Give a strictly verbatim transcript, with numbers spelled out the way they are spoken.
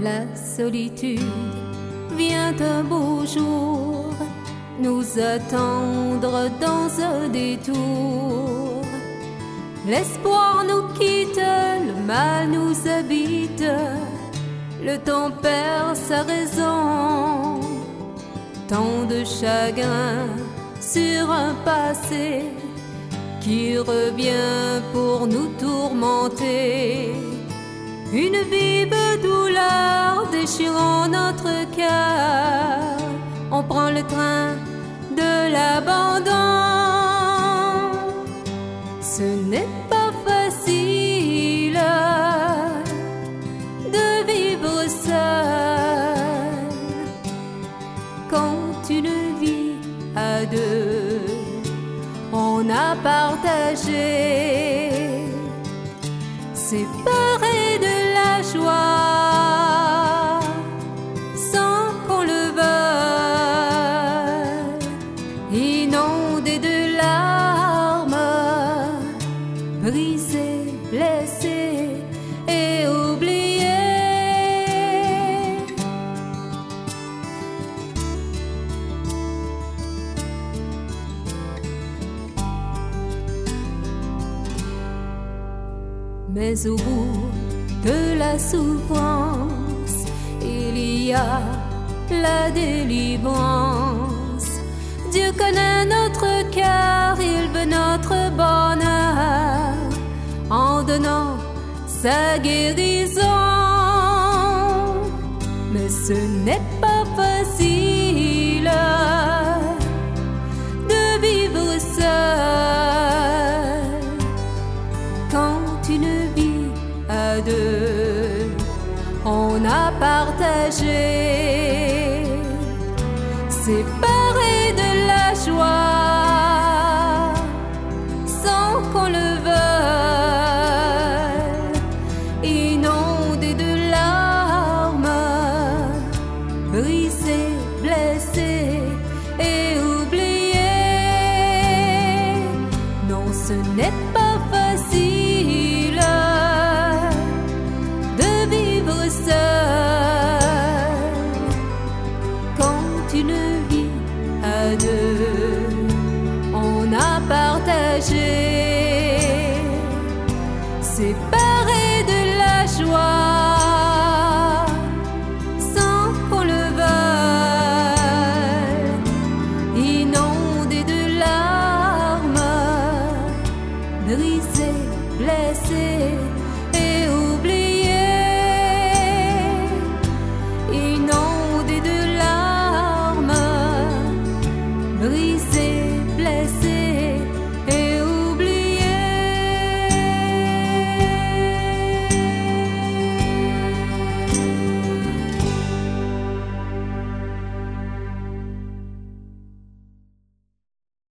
la solitude vient un beau jour nous attendre dans un détour. L'espoir nous quitte, le mal nous habite, le temps perd sa raison. Tant de chagrin sur un passé qui revient pour nous tourmenter. Une vive douleur déchirant notre cœur. On prend le train de l'abandon. Ce n'est pas facile de vivre seul quand une vie à deux on a partagé, séparé de la joie sans qu'on le veuille, inondé de larmes, brisé, blessé et oublié. Mais au bout de la souffrance, il y a la délivrance. Dieu connaît notre cœur, il veut notre bonheur en donnant sa guérison. Mais ce n'est pas facile de vivre seul quand une vie à deux on a partagé, séparé de la joie sans qu'on le veuille, inondé de larmes, brisé, blessé et oublié. Non, ce n'est pas facile de vivre seul quand une vie à deux on a partagé, c'est pas